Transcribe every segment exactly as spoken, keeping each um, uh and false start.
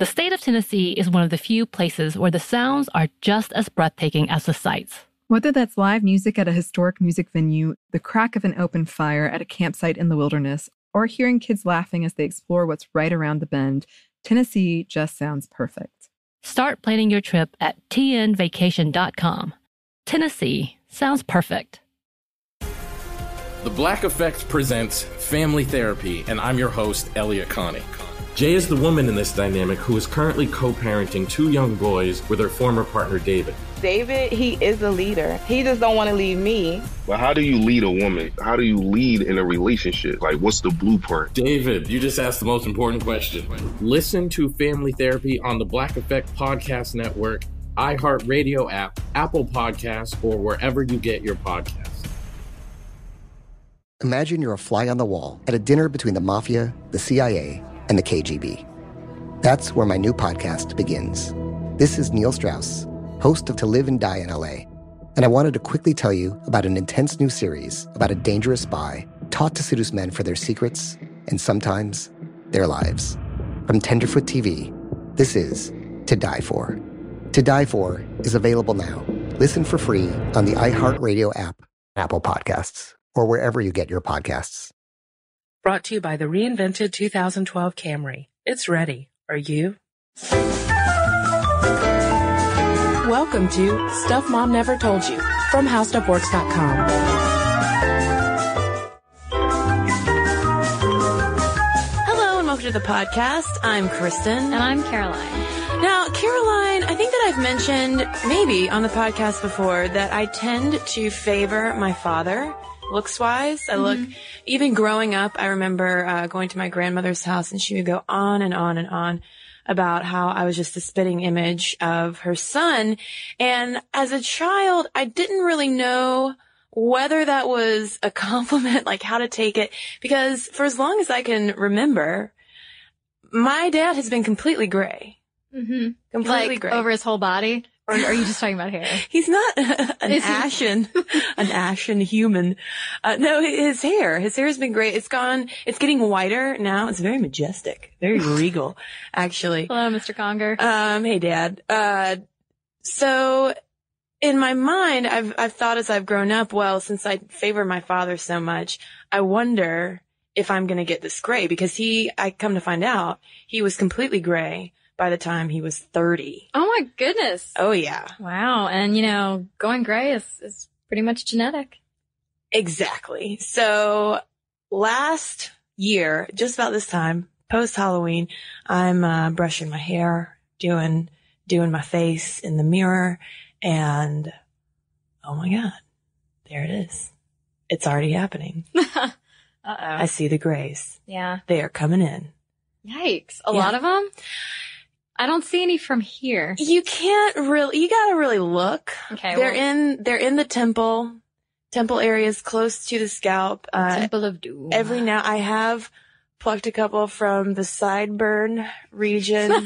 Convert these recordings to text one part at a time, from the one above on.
The state of Tennessee is one of the few places where the sounds are just as breathtaking as the sights. Whether that's live music at a historic music venue, the crack of an open fire at a campsite in the wilderness, or hearing kids laughing as they explore what's right around the bend, Tennessee just sounds perfect. Start planning your trip at T N vacation dot com. Tennessee sounds perfect. The Black Effect presents Family Therapy, and I'm your host, Elliot Connie. Jay is the woman in this dynamic who is currently co-parenting two young boys with her former partner, David. David, he is a leader. He just don't want to leave me. But how do you lead a woman? How do you lead in a relationship? Like, what's the blueprint? David, you just asked the most important question. Listen to Family Therapy on the Black Effect Podcast Network, iHeartRadio app, Apple Podcasts, or wherever you get your podcasts. Imagine you're a fly on the wall at a dinner between the mafia, the C I A, and the K G B. That's where my new podcast begins. This is Neil Strauss, host of To Live and Die in L A, and I wanted to quickly tell you about an intense new series about a dangerous spy taught to seduce men for their secrets and sometimes their lives. From Tenderfoot T V, this is To Die For. To Die For is available now. Listen for free on the iHeartRadio app, Apple Podcasts, or wherever you get your podcasts. Brought to you by the reinvented two thousand twelve Camry. It's ready. Are you? Welcome to Stuff Mom Never Told You from How Stuff Works dot com. Hello and welcome to the podcast. I'm Kristen. And I'm Caroline. Now, Caroline, I think that I've mentioned maybe on the podcast before that I tend to favor my father. Looks-wise, I look, mm-hmm. even growing up, I remember uh, going to my grandmother's house and she would go on and on and on about how I was just the spitting image of her son. And as a child, I didn't really know whether that was a compliment, like how to take it, because for as long as I can remember, my dad has been completely gray. Mm-hmm. Completely like, gray. Over his whole body? Or are you just talking about hair? He's not an ashen, an ashen human. Uh, no, his hair, his hair has been great. It's gone, it's getting whiter now. It's very majestic, very regal, actually. Hello, Mister Conger. Um, hey, Dad. Uh, so in my mind, I've, I've thought as I've grown up, well, since I favor my father so much, I wonder if I'm going to get this gray because he, I come to find out, he was completely gray by the time he was thirty. Oh my goodness. Oh yeah. Wow. And you know, going gray is, is pretty much genetic. Exactly. So last year, just about this time, post Halloween, I'm uh, brushing my hair, doing, doing my face in the mirror, and oh my God, there it is. It's already happening. Uh-oh. I see the grays. Yeah. They are coming in. Yikes. A Yeah. lot of them? I don't see any from here. You can't really, you gotta really look. Okay. They're well, in, they're in the temple, temple areas close to the scalp. Uh, Temple of Doom. every now, I have plucked a couple from the sideburn region.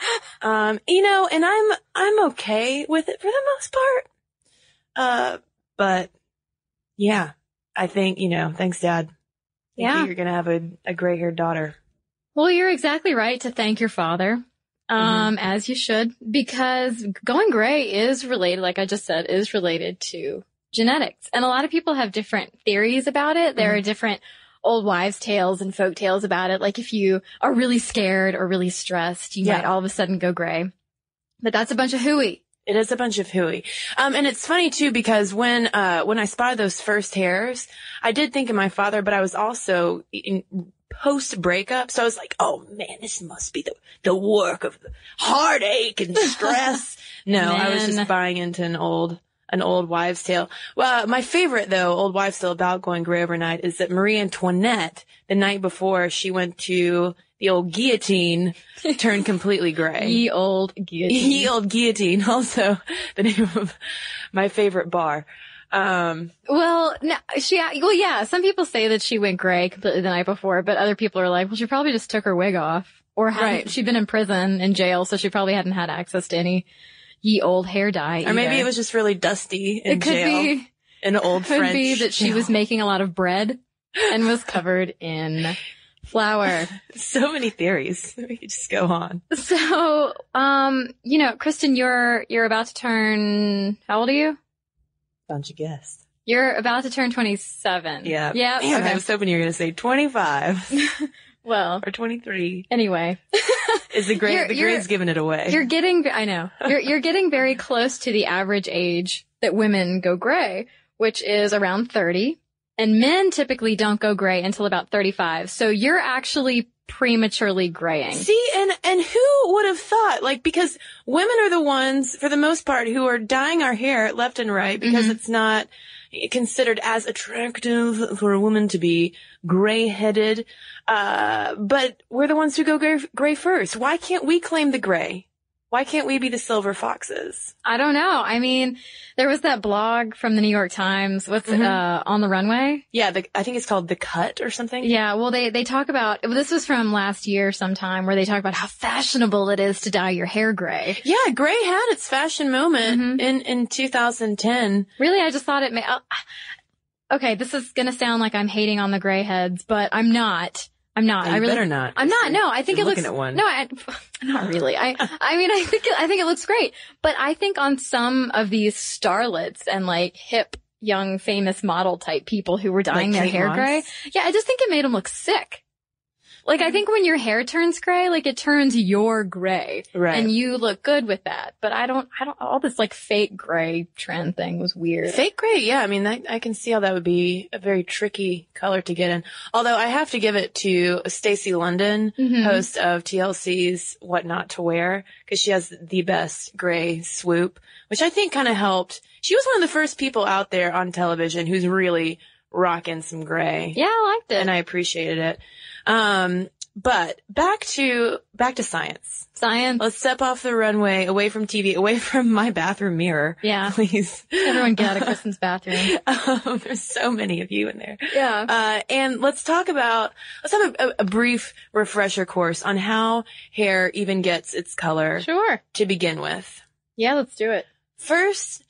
um, you know, and I'm, I'm okay with it for the most part. Uh, but yeah, I think, you know, thanks Dad. I think Yeah. You're gonna have a, a gray haired daughter. Well, you're exactly right to thank your father. Um, Mm-hmm. as you should, because going gray is related, like I just said, is related to genetics. And a lot of people have different theories about it. There Mm-hmm. are different old wives' tales and folk tales about it. Like if you are really scared or really stressed, you Yeah. might all of a sudden go gray. But that's a bunch of hooey. It is a bunch of hooey. Um, and it's funny too, because when, uh, when I spotted those first hairs, I did think of my father, but I was also in post breakup. So I was like, oh man, this must be the, the work of the heartache and stress. No, I was Man. just buying into an old, an old wives' tale. Well, my favorite though, old wives' tale about going gray overnight is that Marie Antoinette, the night before she went to the old guillotine, turned completely gray. Ye old guillotine. Ye old guillotine, also the name of my favorite bar. Um, Well, no, she, well, yeah, some people say that she went gray completely the night before, but other people are like, well, she probably just took her wig off. Or hadn't, Right. she'd been in prison, in jail, so she probably hadn't had access to any ye old hair dye. or maybe either. it was just really dusty in It could jail. be, An old could French be that she jail. was making a lot of bread and was covered in Flower. So many theories. We could just go on. So, um, you know, Kristen, you're, you're about to turn, how old are you? Don't you guess? You're about to turn twenty-seven. Yeah. Yeah. Man, okay. I was hoping you were going to say twenty-five. Well. Or twenty-three. Anyway. Is the grade, You're- the you're- grade's giving it away. You're getting, I know, you're, you're getting very close to the average age that women go gray, which is around thirty. And men typically don't go gray until about thirty-five. So you're actually prematurely graying. See, and, and who would have thought, like, because women are the ones, for the most part, who are dyeing our hair left and right because Mhm. it's not considered as attractive for a woman to be gray-headed. Uh, but we're the ones who go gray, gray first. Why can't we claim the gray? Why can't we be the silver foxes? I don't know. I mean, there was that blog from the New York Times with, Mhm. uh, On the Runway. Yeah, the, I think it's called The Cut or something. Yeah, well, they, they talk about, this was from last year sometime, where they talk about how fashionable it is to dye your hair gray. Yeah, gray had its fashion moment Mhm. in, in two thousand ten. Really, I just thought it may, uh, okay, this is gonna sound like I'm hating on the gray heads, but I'm not. I'm not. You I really, better not. I'm not. No, I think You're it looks, looking at one. no, I, not really. I, I mean, I think, it, I think it looks great, but I think on some of these starlets and like hip, young, famous model type people who were dyeing Like their Kate hair Moss? gray, yeah, I just think it made them look sick. Like, I think when your hair turns gray, like it turns your gray. Right. And you look good with that. But I don't, I don't, all this like fake gray trend thing was weird. Fake gray, yeah. I mean, I, I can see how that would be a very tricky color to get in. Although I have to give it to Stacey London, Mhm. host of T L C's What Not to Wear, because she has the best gray swoop, which I think kind of helped. She was one of the first people out there on television who's really rocking some gray. Yeah, I liked it. And I appreciated it. Um, but back to, back to science. Science. Let's step off the runway, away from T V, away from my bathroom mirror. Yeah. Please. Everyone get out of Kristen's bathroom. Um, there's so many of you in there. Yeah. Uh, and let's talk about, let's have a, a, a brief refresher course on how hair even gets its color Sure. to begin with. Yeah, let's do it. First,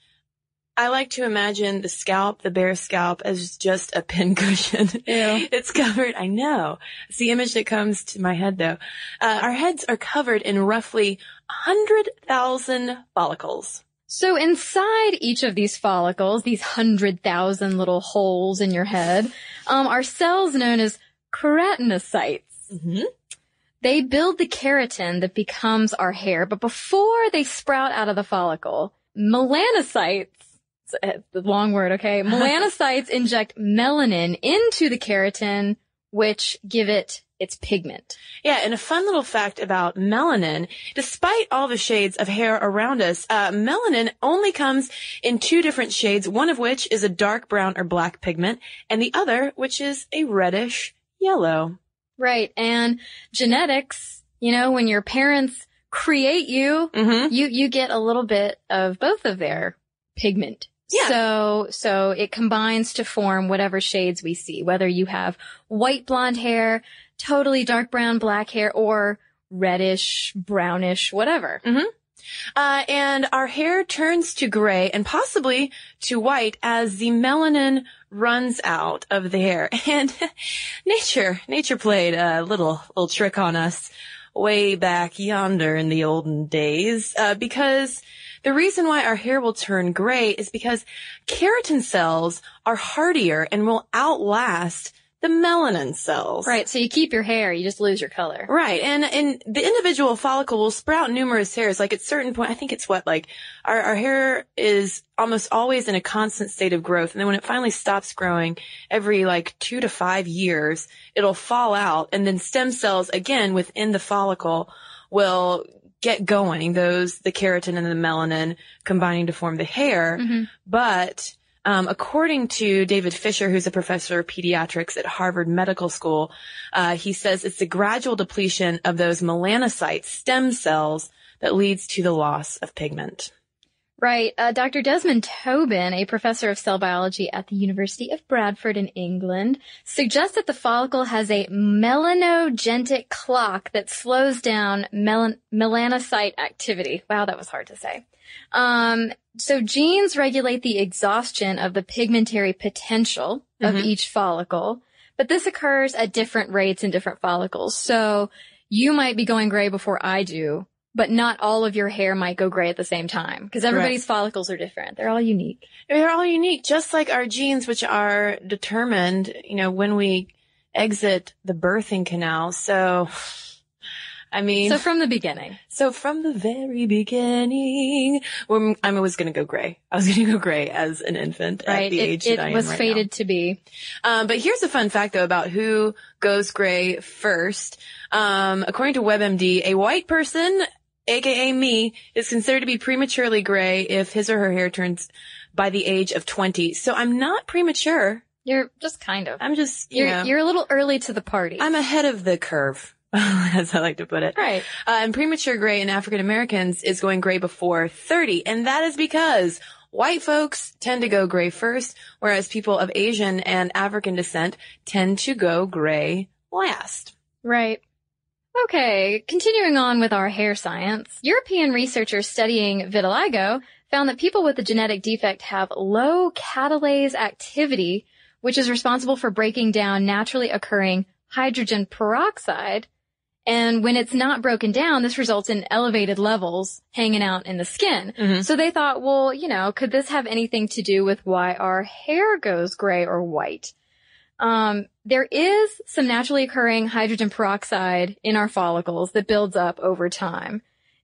I like to imagine the scalp, the bare scalp, as just a pincushion. Ew. It's covered, I know. It's the image that comes to my head though. Uh, our heads are covered in roughly one hundred thousand follicles. So inside each of these follicles, these hundred thousand little holes in your head, um, are cells known as keratinocytes. Mm-hmm. They build the keratin that becomes our hair, but before they sprout out of the follicle, melanocytes, it's a long word, okay? Melanocytes inject melanin into the keratin, which give it its pigment. Yeah, and a fun little fact about melanin, despite all the shades of hair around us, uh, melanin only comes in two different shades, one of which is a dark brown or black pigment, and the other, which is a reddish yellow. Right, and genetics, you know, when your parents create you, Mm-hmm. you, you get a little bit of both of their pigment. Yeah. So, so it combines to form whatever shades we see, whether you have white blonde hair, totally dark brown black hair, or reddish, brownish, whatever. Mm-hmm. Uh, and our hair turns to gray and possibly to white as the melanin runs out of the hair. And nature, nature played a little, little trick on us way back yonder in the olden days, uh, because the reason why our hair will turn gray is because keratin cells are hardier and will outlast the melanin cells. Right, so you keep your hair, you just lose your color. Right. And, and the individual follicle will sprout numerous hairs. Like at certain point, I think it's what, like our, our hair is almost always in a constant state of growth. And then when it finally stops growing every like two to five years, it'll fall out. And then stem cells again within the follicle will get going. Those, the keratin and the melanin combining to form the hair. Mm-hmm. But Um, according to David Fisher, who's a professor of pediatrics at Harvard Medical School, uh, he says it's the gradual depletion of those melanocyte stem cells that leads to the loss of pigment. Right. Uh, Doctor Desmond Tobin, a professor of cell biology at the University of Bradford in England, suggests that the follicle has a melanogenetic clock that slows down melan- melanocyte activity. Wow, that was hard to say. Um, so genes regulate the exhaustion of the pigmentary potential of Mhm. each follicle, But this occurs at different rates in different follicles. So you might be going gray before I do, but not all of your hair might go gray at the same time because everybody's right. follicles are different. They're all unique. They're all unique, just like our genes, which are determined, you know, when we exit the birthing canal. So, I mean. So from the beginning. So from the very beginning, when I was going to go gray. I was going to go gray as an infant right. at the it, age it that I am was right fated now. to be. Um, but here's a fun fact though about who goes gray first. Um, according to WebMD, a white person, aka me, is considered to be prematurely gray if his or her hair turns by the age of twenty. So I'm not premature. You're just kind of. I'm just, you you're, know. You're a little early to the party. I'm ahead of the curve, as I like to put it. Right. Uh, and premature gray in African Americans is going gray before thirty. And that is because white folks tend to go gray first, whereas people of Asian and African descent tend to go gray last. Right. Okay, continuing on with our hair science, European researchers studying vitiligo found that people with a genetic defect have low catalase activity, which is responsible for breaking down naturally occurring hydrogen peroxide. And when it's not broken down, this results in elevated levels hanging out in the skin. Mm-hmm. So they thought, well, you know, could this have anything to do with why our hair goes gray or white? Um, there is some naturally occurring hydrogen peroxide in our follicles that builds up over time.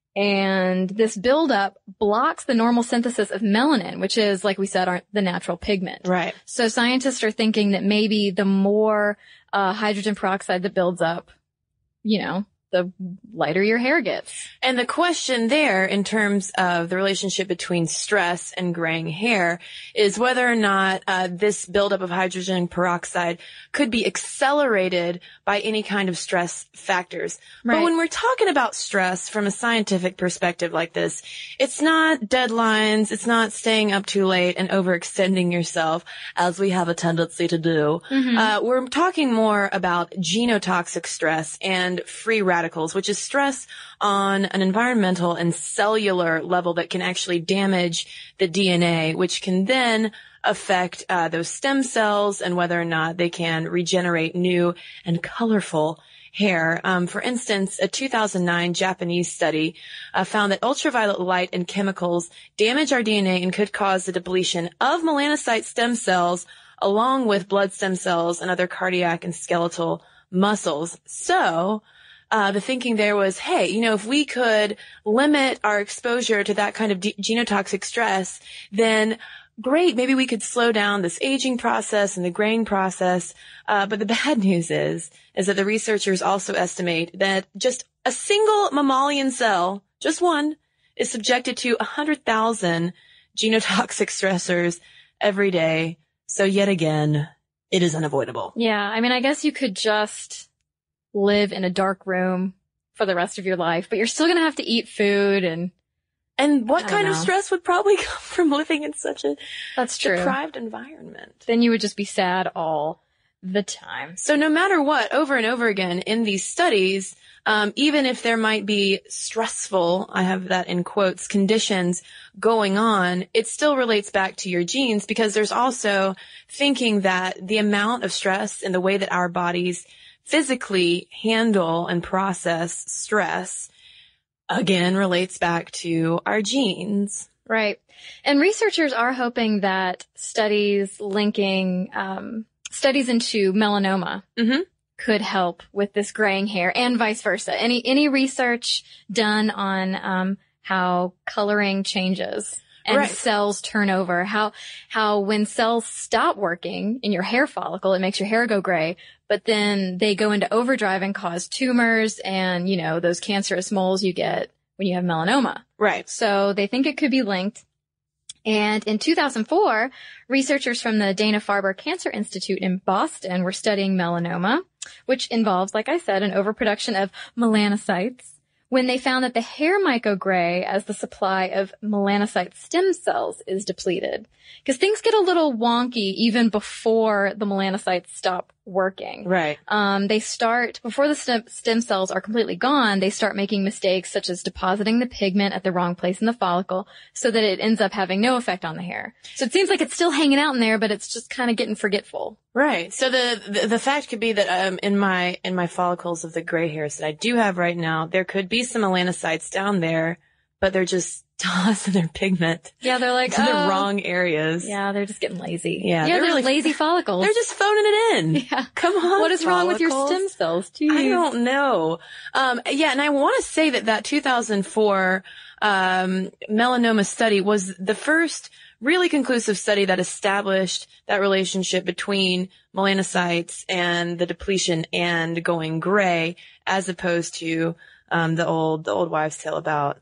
And this buildup blocks the normal synthesis of melanin, which is, like we said, our, the natural pigment. Right. So scientists are thinking that maybe the more uh, hydrogen peroxide that builds up, you know, the lighter your hair gets. And the question there in terms of the relationship between stress and graying hair is whether or not uh, this buildup of hydrogen peroxide could be accelerated by any kind of stress factors. Right. But when we're talking about stress from a scientific perspective like this, it's not deadlines, it's not staying up too late and overextending yourself, as we have a tendency to do. Mm-hmm. Uh, we're talking more about genotoxic stress and free radicals. Radicals, which is stress on an environmental and cellular level that can actually damage the D N A, which can then affect uh, those stem cells and whether or not they can regenerate new and colorful hair. Um, for instance, a two thousand nine Japanese study uh, found that ultraviolet light and chemicals damage our D N A and could cause the depletion of melanocyte stem cells along with blood stem cells and other cardiac and skeletal muscles. So, Uh, the thinking there was, hey, you know, if we could limit our exposure to that kind of de- genotoxic stress, then great, maybe we could slow down this aging process and the graying process. Uh, but the bad news is, is that the researchers also estimate that just a single mammalian cell, just one, is subjected to one hundred thousand genotoxic stressors every day. So yet again, it is unavoidable. Yeah, I mean, I guess you could just live in a dark room for the rest of your life, but you're still going to have to eat food and and what kind know. of stress would probably come from living in such a That's true. deprived environment? Then you would just be sad all the time. So no matter what, over and over again in these studies, um, even if there might be stressful, I have that in quotes, conditions going on, it still relates back to your genes because there's also thinking that the amount of stress and the way that our bodies physically handle and process stress, again, relates back to our genes. Right. And researchers are hoping that studies linking, um, studies into melanoma mm-hmm. could help with this graying hair and vice versa. Any, any research done on, um, how coloring changes and right. cells turn over, how, how when cells stop working in your hair follicle, it makes your hair go gray, but then they go into overdrive and cause tumors and, you know, those cancerous moles you get when you have melanoma. Right. So they think it could be linked. And in two thousand four, researchers from the Dana-Farber Cancer Institute in Boston were studying melanoma, which involves, like I said, an overproduction of melanocytes, when they found that the hair might go gray as the supply of melanocyte stem cells is depleted. Because things get a little wonky even before the melanocytes stop working. Right. Um, they start, before the stem, stem cells are completely gone, they start making mistakes such as depositing the pigment at the wrong place in the follicle so that it ends up having no effect on the hair. So it seems like it's still hanging out in there, but it's just kind of getting forgetful. Right. So the, the, the fact could be that, um, in my, in my follicles of the gray hairs that I do have right now, there could be some melanocytes down there, but they're just tossing their pigment. Yeah, they're like, to oh. the wrong areas. Yeah, they're just getting lazy. Yeah, yeah they're they're really lazy follicles. They're just phoning it in. Yeah. Come on. What is wrong with your follicles. stem cells? Jeez. I don't know. Um, yeah, and I want to say that that two thousand four um, melanoma study was the first really conclusive study that established that relationship between melanocytes and the depletion and going gray, as opposed to um, the old the old wives' tale about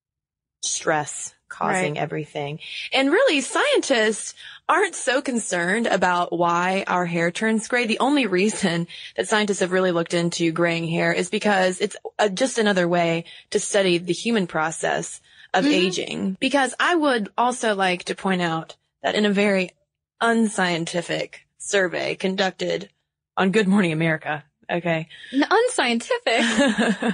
stress causing right. everything. And really, scientists aren't so concerned about why our hair turns gray. The only reason that scientists have really looked into graying hair is because it's a, just another way to study the human process of mm-hmm. aging. Because I would also like to point out that in a very unscientific survey conducted on Good Morning America, okay? Unscientific?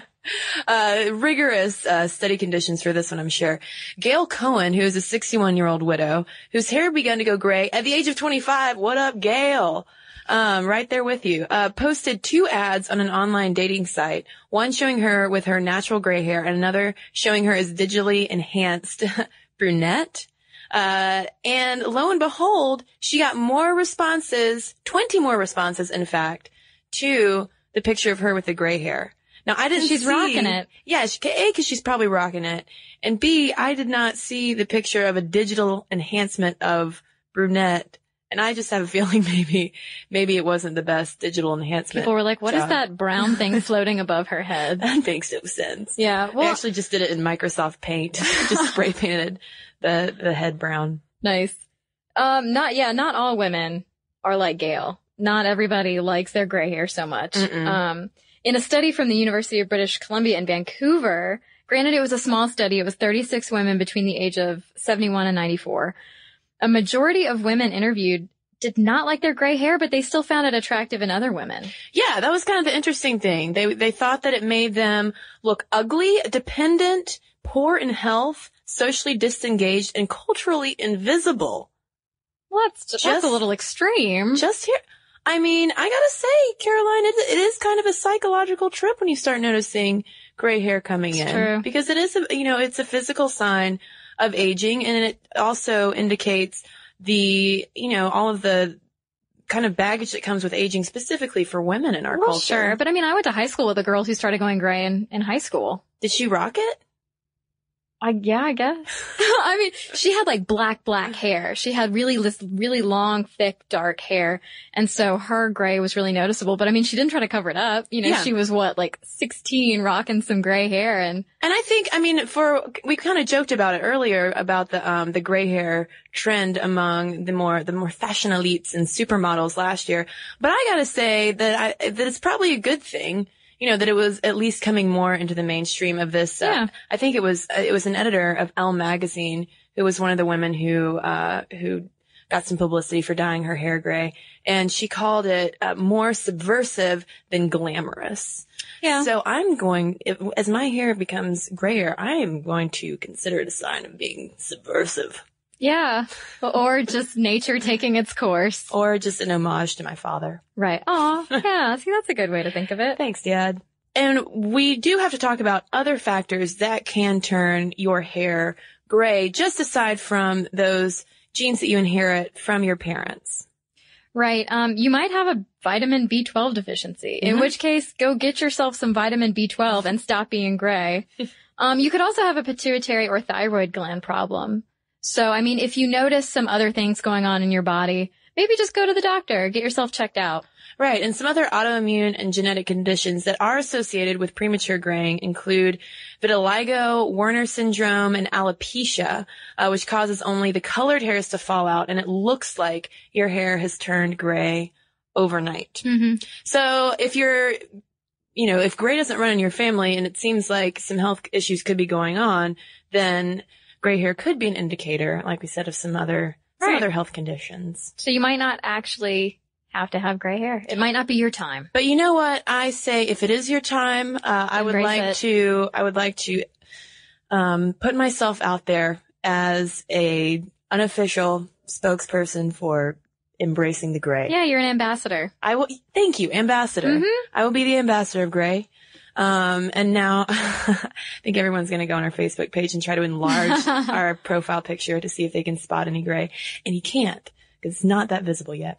Uh, rigorous, uh, study conditions for this one, I'm sure. Gail Cohen, who is a sixty-one-year-old widow, whose hair began to go gray at the age of twenty-five. What up, Gail? Um, right there with you. Uh, posted two ads on an online dating site. One showing her with her natural gray hair and another showing her as digitally enhanced brunette. Uh, and lo and behold, she got more responses, twenty more responses, in fact, to the picture of her with the gray hair. Now, I didn't she's see. rocking it. Yeah, she, A, because she's probably rocking it. And B, I did not see the picture of a digital enhancement of brunette. And I just have a feeling maybe, maybe it wasn't the best digital enhancement. People were like, what job. is that brown thing floating above her head? That makes no sense. Yeah. Well, I actually just did it in Microsoft Paint. Just spray painted the, the head brown. Nice. Um, not, yeah, not all women are like Gail. Not everybody likes their gray hair so much. Mm-mm. Um, In a study from the University of British Columbia in Vancouver, granted it was a small study, it was thirty-six women between the age of seventy-one and ninety-four. A majority of women interviewed did not like their gray hair, but they still found it attractive in other women. Yeah, that was kind of the interesting thing. They they thought that it made them look ugly, dependent, poor in health, socially disengaged, and culturally invisible. Well, that's, just, that's a little extreme. Just here. I mean, I gotta say, Caroline, it, it is kind of a psychological trip when you start noticing gray hair coming it's in. True. Because it is, a, you know, it's a physical sign of aging, and it also indicates the, you know, all of the kind of baggage that comes with aging, specifically for women in our well, culture. Sure, but I mean, I went to high school with a girl who started going gray in, in high school. Did she rock it? I, yeah, I guess. I mean, she had like black, black hair. She had really, this really long, thick, dark hair. And so her gray was really noticeable. But I mean, she didn't try to cover it up. You know, yeah. She was what, like sixteen, rocking some gray hair. And, and I think, I mean, for, we kind of joked about it earlier about the, um, the gray hair trend among the more, the more fashion elites and supermodels last year. But I gotta say that I, that it's probably a good thing. You know, that it was at least coming more into the mainstream of this. Uh, yeah. I think it was, uh, it was an editor of Elle magazine who was one of the women who, uh, who got some publicity for dyeing her hair gray. And she called it uh, more subversive than glamorous. Yeah. So I'm going, if, as my hair becomes grayer, I am going to consider it a sign of being subversive. Yeah. Or just nature taking its course. Or just an homage to my father. Right. Aw. Yeah. See, that's a good way to think of it. Thanks, Dad. And we do have to talk about other factors that can turn your hair gray, just aside from those genes that you inherit from your parents. Right. Um, you might have a vitamin B twelve deficiency, in Mm-hmm. which case go get yourself some vitamin B twelve and stop being gray. um, you could also have a pituitary or thyroid gland problem. So, I mean, if you notice some other things going on in your body, maybe just go to the doctor, get yourself checked out. Right. And some other autoimmune and genetic conditions that are associated with premature graying include vitiligo, Werner syndrome, and alopecia, uh, which causes only the colored hairs to fall out, and it looks like your hair has turned gray overnight. Mm-hmm. So if you're, you know, if gray doesn't run in your family and it seems like some health issues could be going on, then gray hair could be an indicator, like we said, of some other, some Right. other health conditions. So you might not actually have to have gray hair. It might not be your time. But you know what? I say if it is your time, uh, I would Embrace like it. to, I would like to, um, put myself out there as a unofficial spokesperson for embracing the gray. Yeah, you're an ambassador. I will, thank you, ambassador. Mm-hmm. I will be the ambassador of gray. Um, and now I think everyone's going to go on our Facebook page and try to enlarge our profile picture to see if they can spot any gray. And you can't because it's not that visible yet.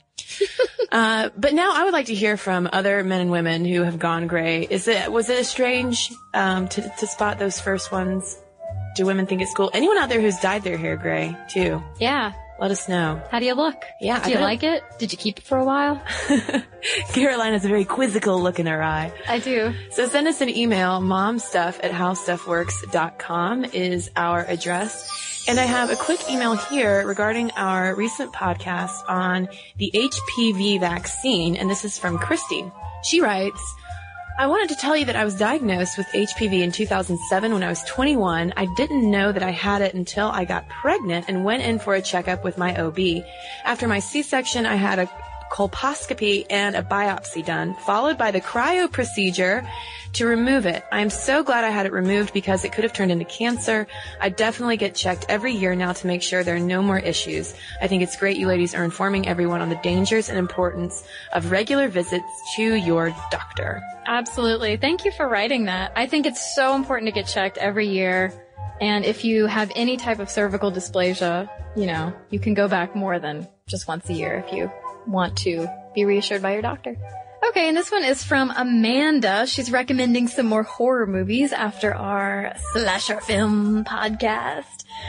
uh, but now I would like to hear from other men and women who have gone gray. Is it, was it a strange, um, to, to spot those first ones? Do women think it's cool? Anyone out there who's dyed their hair gray too? Yeah. Let us know. How do you look? Yeah. Do you like it? Did you keep it for a while? Caroline has a very quizzical look in her eye. I do. So send us an email. momstuff at howstuffworks dot com is our address. And I have a quick email here regarding our recent podcast on the H P V vaccine. And this is from Christy. She writes, I wanted to tell you that I was diagnosed with H P V in two thousand seven when I was twenty-one. I didn't know that I had it until I got pregnant and went in for a checkup with my O B. After my C-section, I had a colposcopy and a biopsy done, followed by the cryo procedure to remove it. I'm so glad I had it removed because it could have turned into cancer. I definitely get checked every year now to make sure there are no more issues. I think it's great you ladies are informing everyone on the dangers and importance of regular visits to your doctor. Absolutely. Thank you for writing that. I think it's so important to get checked every year. And if you have any type of cervical dysplasia, you know, you can go back more than just once a year if you want to be reassured by your doctor. Okay, and this one is from Amanda. She's recommending some more horror movies after our slasher film podcast.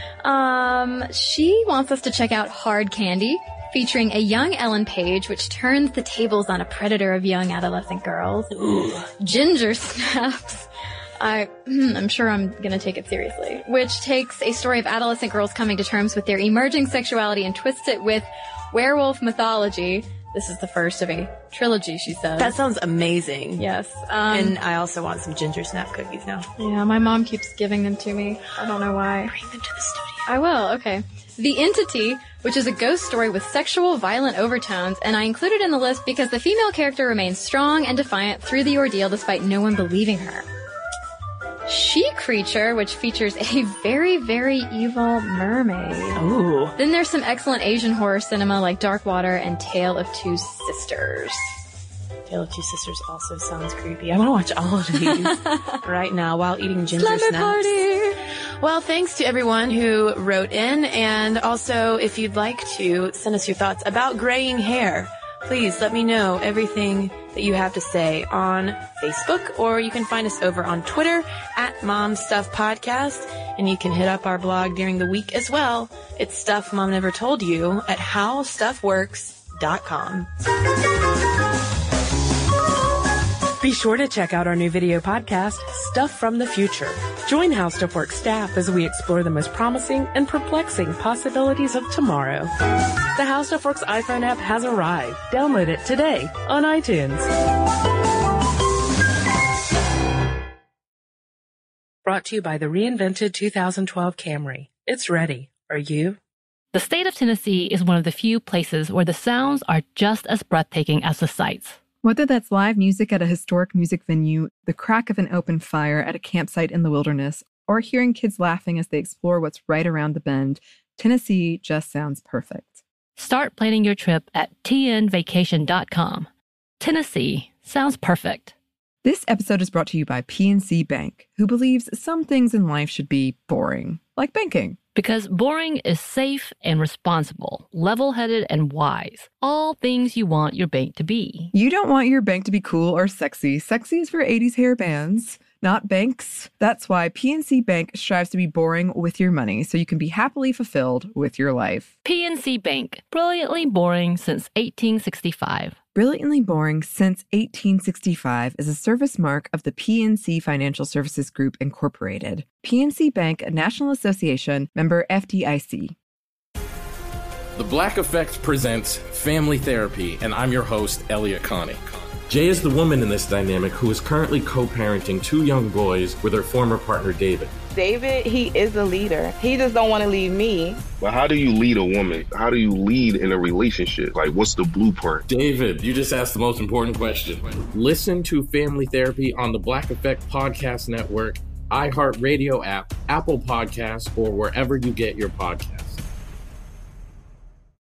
Um, she wants us to check out Hard Candy, featuring a young Ellen Page, which turns the tables on a predator of young adolescent girls. Ooh. Ginger Snaps. I, I'm sure I'm gonna take it seriously. Which takes a story of adolescent girls coming to terms with their emerging sexuality and twists it with werewolf mythology. This is the first of a trilogy, she says. That sounds amazing. Yes. Um, and I also want some ginger snap cookies now. Yeah, my mom keeps giving them to me. I don't know why. Bring them to the studio. I will, okay. The Entity, which is a ghost story with sexual, violent overtones, and I included in the list because the female character remains strong and defiant through the ordeal despite no one believing her. She Creature, which features a very, very evil mermaid. Ooh. Then there's some excellent Asian horror cinema like Dark Water and Tale of Two Sisters. Tale of Two Sisters also sounds creepy. I want to watch all of these right now while eating ginger Slumber snaps. Party! Well, thanks to everyone who wrote in, and also if you'd like to send us your thoughts about graying hair, please let me know everything that you have to say on Facebook, or you can find us over on Twitter at Mom Stuff Podcast, and you can hit up our blog during the week as well. It's Stuff Mom Never Told You at how stuff works dot com. Be sure to check out our new video podcast, Stuff from the Future. Join How Stuff Works staff as we explore the most promising and perplexing possibilities of tomorrow. The How Stuff Works iPhone app has arrived. Download it today on iTunes. Brought to you by the reinvented two thousand twelve Camry. It's ready. Are you? The state of Tennessee is one of the few places where the sounds are just as breathtaking as the sights. Whether that's live music at a historic music venue, the crack of an open fire at a campsite in the wilderness, or hearing kids laughing as they explore what's right around the bend, Tennessee just sounds perfect. Start planning your trip at T N vacation dot com. Tennessee sounds perfect. This episode is brought to you by P N C Bank, who believes some things in life should be boring, like banking. Because boring is safe and responsible, level-headed and wise. All things you want your bank to be. You don't want your bank to be cool or sexy. Sexy is for eighties hair bands, not banks. That's why P N C Bank strives to be boring with your money so you can be happily fulfilled with your life. P N C Bank, brilliantly boring since eighteen sixty-five. Brilliantly Boring Since eighteen sixty-five is a service mark of the P N C Financial Services Group, Incorporated. P N C Bank, a National Association, member F D I C. The Black Effect presents Family Therapy, and I'm your host, Elliot Connie. Jay is the woman in this dynamic who is currently co-parenting two young boys with her former partner, David. David, he is a leader. He just don't want to leave me. But how do you lead a woman? How do you lead in a relationship? Like, what's the blueprint? David, you just asked the most important question. Listen to Family Therapy on the Black Effect Podcast Network, iHeartRadio app, Apple Podcasts, or wherever you get your podcasts.